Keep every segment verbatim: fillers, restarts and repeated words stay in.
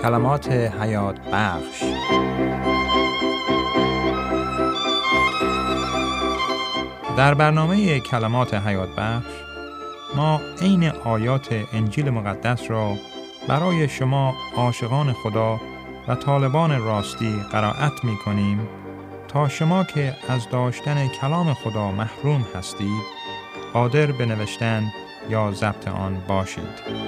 کلمات حیات بخش. در برنامه کلمات حیات بخش ما عین آیات انجیل مقدس را برای شما عاشقان خدا و طالبان راستی قرائت می کنیم تا شما که از داشتن کلام خدا محروم هستید قادر به نوشتن یا ضبط آن باشید.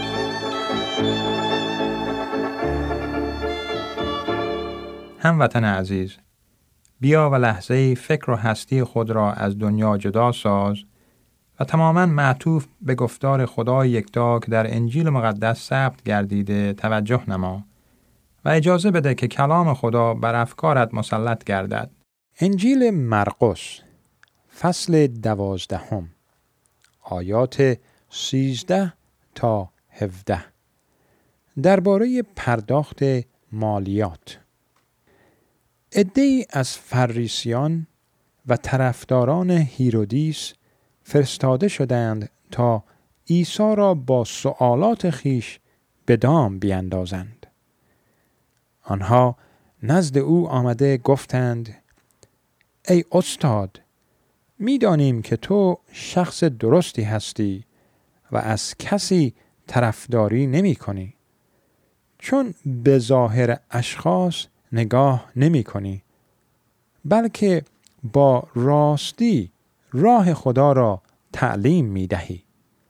هموطن عزیز، بیا و لحظه فکر و هستی خود را از دنیا جدا ساز و تماما معطوف به گفتار خدای یکتا که در انجیل مقدس ثبت گردیده توجه نما و اجازه بده که کلام خدا بر افکارت مسلط گردد. انجیل مرقس فصل دوازدهم آیات سیزده تا هفده درباره پرداخت مالیات. عده‌ای از فریسیان و طرفداران هیرودیس فرستاده شدند تا عیسی را با سؤالات خیش به دام بیندازند. آنها نزد او آمده گفتند: ای استاد، می دانیم که تو شخص درستی هستی و از کسی طرفداری نمی کنی، چون به ظاهر اشخاص نگاه نمی کنی، بلکه با راستی راه خدا را تعلیم می دهی.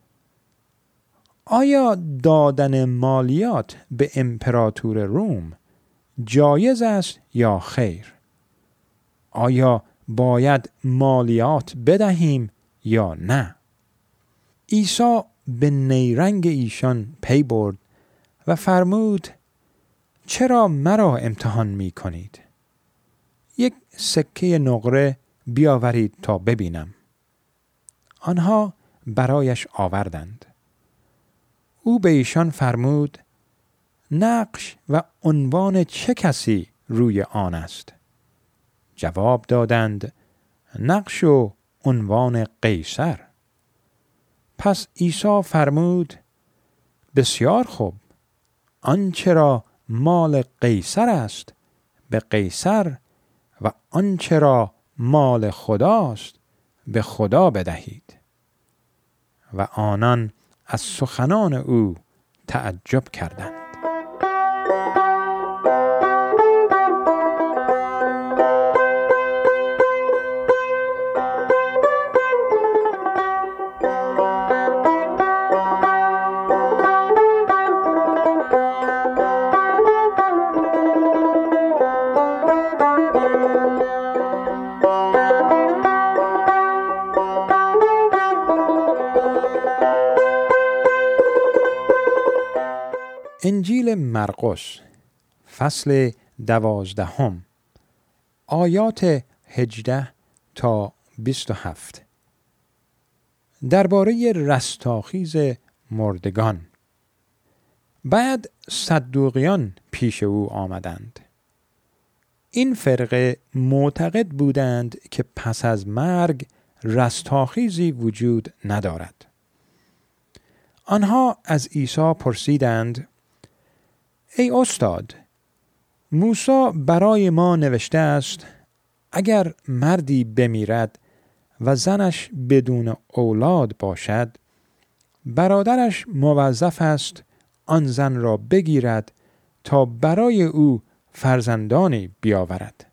آیا دادن مالیات به امپراتور روم جایز است یا خیر؟ آیا باید مالیات بدهیم یا نه؟ عیسی به نیرنگ ایشان پی برد و فرمود: چرا مرا امتحان می کنید؟ یک سکه نقره بیاورید تا ببینم. آنها برایش آوردند. او به ایشان فرمود: نقش و عنوان چه کسی روی آن است؟ جواب دادند: نقش و عنوان قیصر. پس عیسی فرمود: بسیار خوب، آنچه را مال قیصر است به قیصر و آنچه را مال خداست به خدا بدهید. و آنان از سخنان او تعجب کردند. انجیل مرقس فصل دوازدهم آیات هجده تا بیست و هفت درباره رستاخیز مردگان. بعد صدوقیان پیش او آمدند. این فرقه معتقد بودند که پس از مرگ رستاخیزی وجود ندارد. آنها از عیسی پرسیدند: ای استاد، موسی برای ما نوشته است اگر مردی بمیرد و زنش بدون اولاد باشد، برادرش موظف است آن زن را بگیرد تا برای او فرزندانی بیاورد.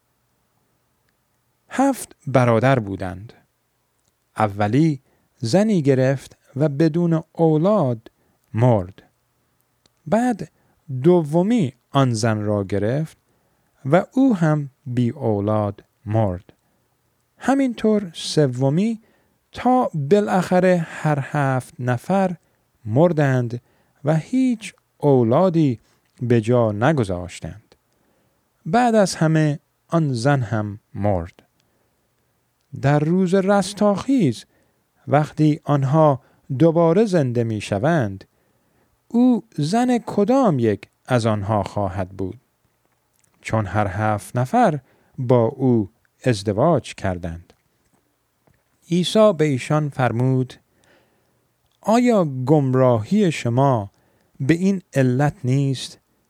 هفت برادر بودند. اولی زنی گرفت و بدون اولاد مرد. بعد دومی آن زن را گرفت و او هم بی اولاد مرد. همینطور سومی، تا بالاخره هر هفت نفر مردند و هیچ اولادی به جا نگذاشتند. بعد از همه آن زن هم مرد. در روز رستاخیز وقتی آنها دوباره زنده می شوند، او زن کدام یک از آنها خواهد بود؟ چون هر هفت نفر با او ازدواج کردند. عیسی به ایشان فرمود: آیا گمراهی شما به این علت نیست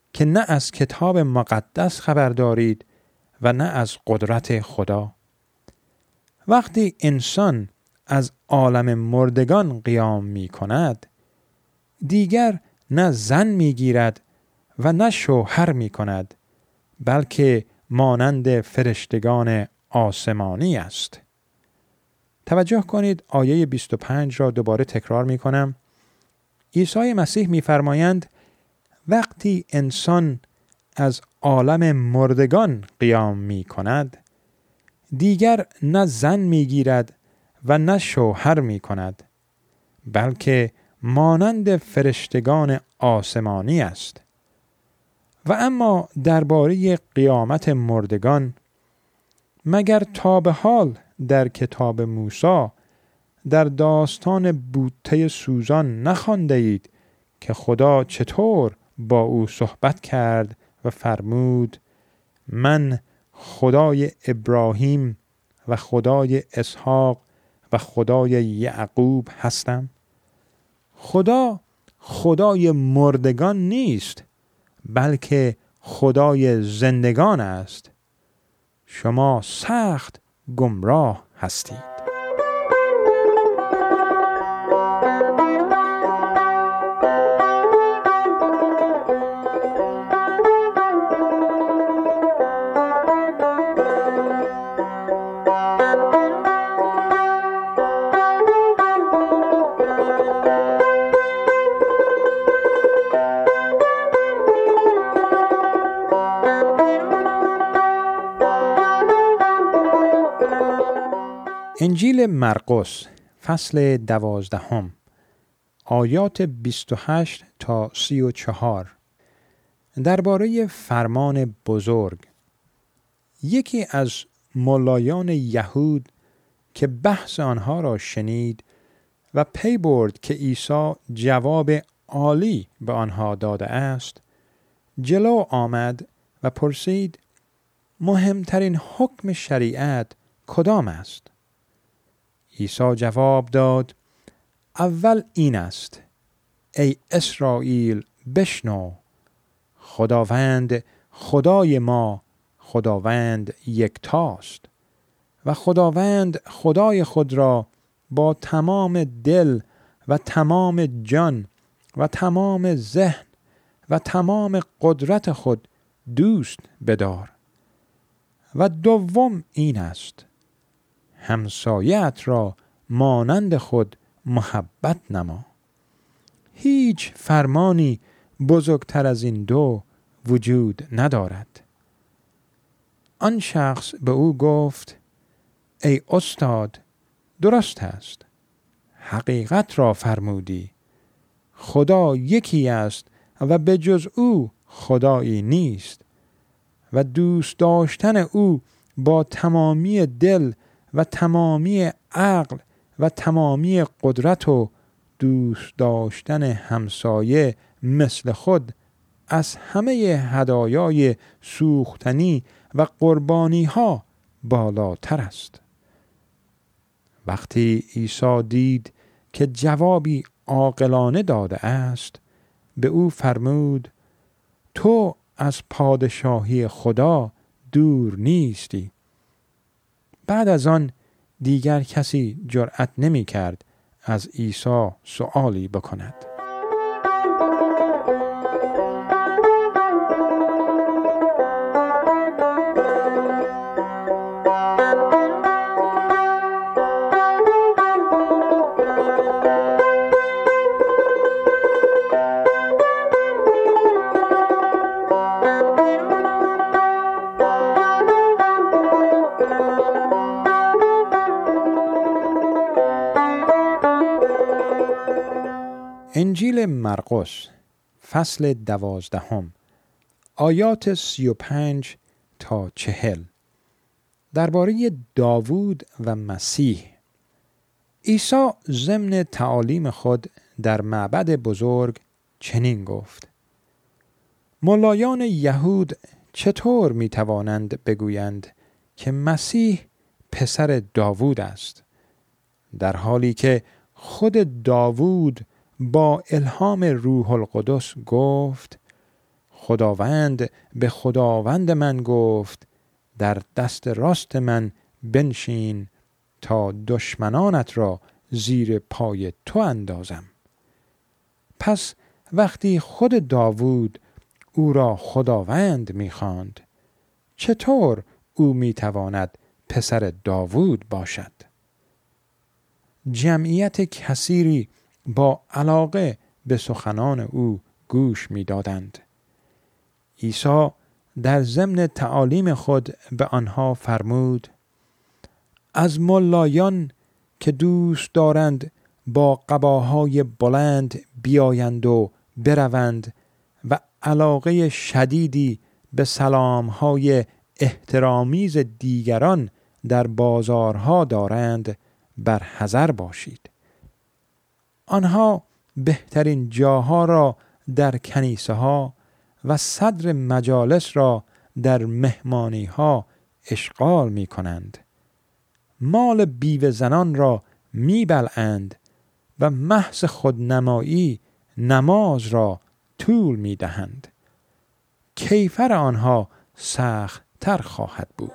که نه از کتاب مقدس خبر دارید و نه از قدرت خدا. وقتی انسان از عالم مردگان قیام می کند، دیگر نه زن می گیرد و نه شوهر می کند، بلکه مانند فرشتگان آسمانی است. توجه کنید آیه بیست و پنج را دوباره تکرار می کنم. عیسی مسیح می فرمایند وقتی انسان از عالم مردگان قیام می کند، دیگر نه زن می گیرد و نه شوهر می کند، بلکه مانند فرشتگان آسمانی است. و اما درباره قیامت مردگان، مگر تا به حال در کتاب موسی در داستان بوته سوزان نخوانده اید که خدا چطور با او صحبت کرد و فرمود من خدای ابراهیم و خدای اسحاق و خدای یعقوب هستم؟ خدا خدای مردگان نیست، بلکه خدای زندگان است. شما سخت گمراه هستید. انجیل مرقس فصل دوازدهم آیات بیست و هشت تا سی و چهار درباره فرمان بزرگ. یکی از ملایان یهود که بحث آنها را شنید و پی برد که عیسی جواب عالی به آنها داده است، جلو آمد و پرسید مهمترین حکم شریعت کدام است؟ عیسی جواب داد اول این است ای اسرائیل بشنو، خداوند خدای ما خداوند یکتاست و خداوند خدای خود را با تمام دل و تمام جان و تمام ذهن و تمام قدرت خود دوست بدار. و دوم این است همسایت را مانند خود محبت نما. هیچ فرمانی بزرگتر از این دو وجود ندارد. آن شخص به او گفت ای استاد، درست است، حقیقت را فرمودی، خدا یکی است و به جز او خدایی نیست و دوست داشتن او با تمامی دل و تمامی عقل و تمامی قدرت و دوست داشتن همسایه مثل خود از همه هدایای سوختنی و قربانی ها بالاتر است. وقتی عیسی دید که جوابی عاقلانه داده است، به او فرمود تو از پادشاهی خدا دور نیستی. بعد از آن دیگر کسی جرأت نمی کرد از عیسی سؤالی بکند. انجیل مرقس فصل دوازدهم آیات سی و پنج تا چهل درباره داوود و مسیح. عیسی ضمن تعالیم خود در معبد بزرگ چنین گفت: ملایان یهود چطور می توانند بگویند که مسیح پسر داوود است، در حالی که خود داوود با الهام روح القدس گفت خداوند به خداوند من گفت در دست راست من بنشین تا دشمنانت را زیر پای تو اندازم. پس وقتی خود داوود او را خداوند می‌خواند، چطور او می‌تواند پسر داوود باشد؟ جمعیت کثیری با علاقه به سخنان او گوش می‌دادند. عیسی در ضمن تعالیم خود به آنها فرمود: از ملایان که دوست دارند با قباهای بلند بیایند و بروند و علاقه شدیدی به سلامهای احترامیز دیگران در بازارها دارند برحذر باشید. آنها بهترین جاها را در کنیسه ها و صدر مجالس را در مهمانی ها اشغال می کنند. مال بیوه زنان را می بلعند و محض خودنمایی نماز را طول می دهند. کیفر آنها سخت تر خواهد بود.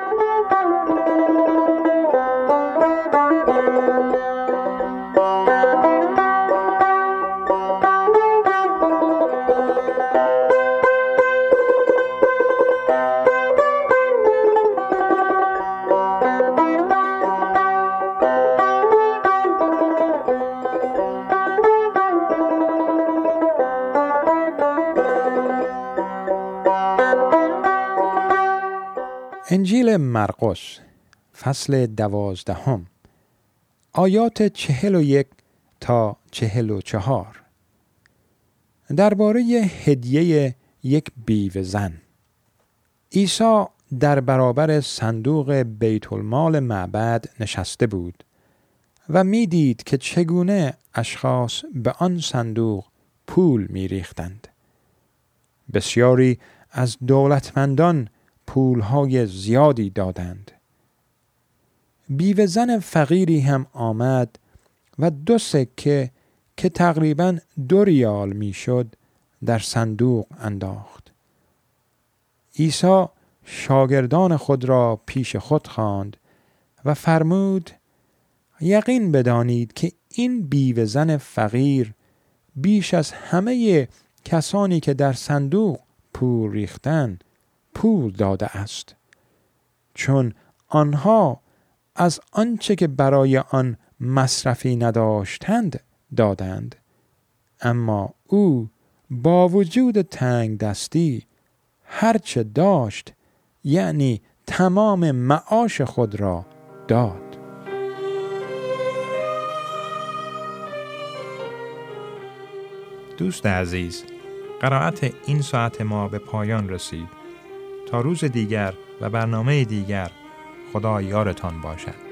انجیل مرقس فصل دوازدهم آیات چهل و یک تا چهل و چهار درباره هدیه یک بیوه زن. عیسی در برابر صندوق بیت المال معبد نشسته بود و می دید که چگونه اشخاص به آن صندوق پول می ریختند. بسیاری از دولتمندان پولهای زیادی دادند. بیوه زن فقیری هم آمد و دو سکه که تقریباً دو ریال می شد در صندوق انداخت. عیسی شاگردان خود را پیش خود خواند و فرمود: یقین بدانید که این بیوه زن فقیر بیش از همه کسانی که در صندوق پول ریختند پول داده است، چون آنها از آنچه که برای آن مصرفی نداشتند دادند، اما او با وجود تنگ دستی هرچه داشت، یعنی تمام معاش خود را داد. دوست عزیز، قرائت این ساعت ما به پایان رسید. تا روز دیگر و برنامه دیگر، خدا یارتان باشد.